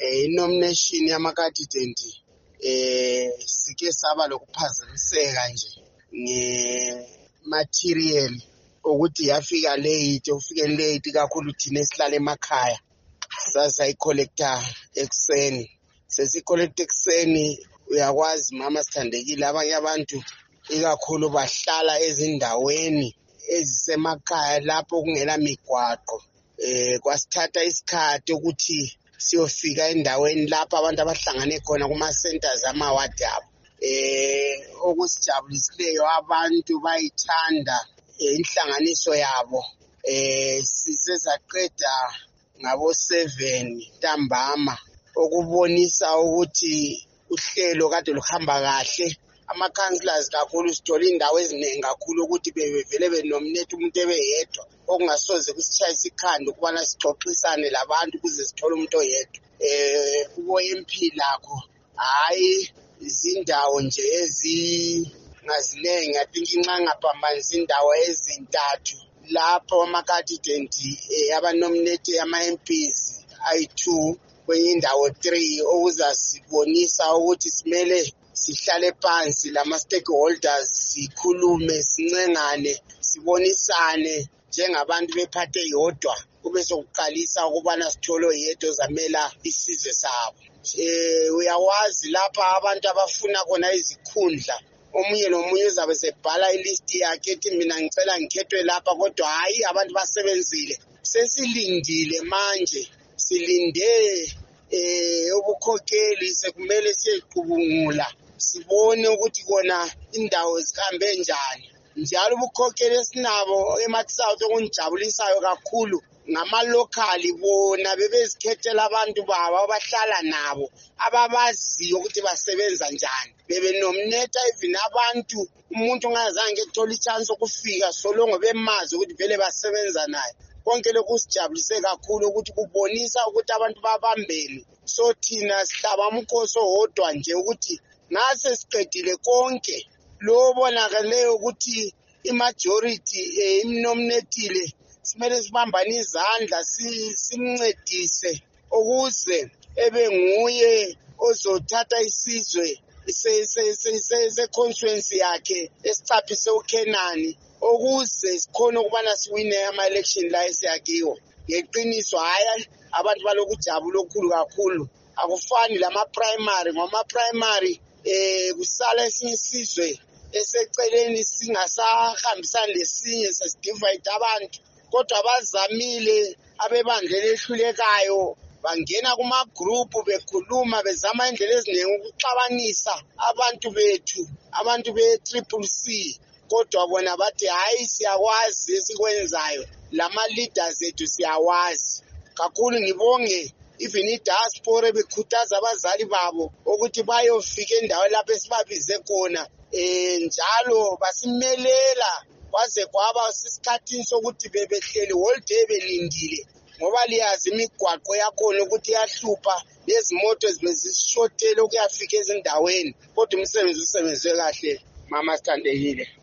inomination yama-candidate sike saba lokuphazamiseka nje nge-material ukuthi yafika late kakhulu thina esihlala emakhaya sasayicollecta ekuseni sesicollecta ekuseni uyakwazi mama sithandekile abanye abantu ikakhulu bahlala ezindaweni ezisemakhaya lapho kungela migwaqo kwasithatha isikhathi ukuthi siyofika endaweni lapho abantu abahlangane khona kuma-centers amawadi abo okusijabulisileyo abantu bayithanda inhlanganiso yabo sisezaqeda ngabo-7 ntambama okubonisa ukuthi uhlelo kade luhamba kahle ama-councillors kakhulu sithola indawo eziningi kakhulu ukuthi bevele benominate umuntu ebeyedwa okungasoze kusitshayisa ikhanda ukubana sixoxisane labantu ukuze sithole umuntu oyedwa ubo-MP lakho hhayi izindawo nje ezingaziningi I think inxa ngaphambanisa indawo ezintathu lapho ama-candidate abanominate ama-MPs ayi-2 kwenye indawo 3 okuzasibonisa ukuthi simele sihlale phansi lama-stakeholders sikhulume sincengane sibonisane njengabantu bephathe yodwa kube sokuqalisa ukubana sithole oyedwa ozamela isizwe sabo. Uyawazi lapha abantu abafuna khona izikhundla omunye nomunye uzabe sebhala ilist yakhe ethi mina ngicela ngikhethwe lapha kodwa hayi abantu basebenzile sesilindile manje silinde ubukhokheli sekumele siyeqhubungula sibone ukuthi kona indawo zihambe njani njalo ubukhokheli esinabo eMatsouth okungijabulisayo kakhulu ngama-locali bona bebezikhethela abantu babo abahlala nabo ababaziyo ukuthi basebenza njani bebenominata even abantu umuntu ungazange ethola ichance okufika solongo bemazi ukuthi vele basebenza naye konke lokhu kusijabulise kakhulu ukuthi kubonisa ukuthi abantu babambene so thina sihlaba umkhosi owodwa nje ukuthi ngase siqedile konke lo bonakaleyo ukuthi imajority imnominatile simele sibambane izandla simncedise ukuze ebe nguye ozothatha isizwe se-constituency yakhe esicaphise uKenani ukuze sikhona ukubana siwine ama-election la esiyakiwo ngeqiniso hhayi abantu balokujabula okukhulu kakhulu akufani lama-primary ngama-primary kusala esinye isizwe eseceleni singasahambisani lesinye sesidivide abantu kodwa abazamile abebandlela ehlulekayo bangena kuma-group bekhuluma bezama indlela eziningi ukuxabanisa abantu bethu abantu be-CCC kodwa bona bathi hhayi siyakwazi esikwenzayo lama-leaders ethu siyawazi kakhulu ngibonge even i-diaspora bekhuthaza abazali babo ukuthi bayofika endaweni lapho esibabize khona njalo basimelela kwaze kwaba sisikhathini sokuthi bebehleli whole day belindile ngoba liyazi imigwaqo yakhona ukuthi iyahlupha lezimoto zibezishotele ukuyafika ezindaweni kodwa umsebenzi usebenzwe kahle mama sithandekile.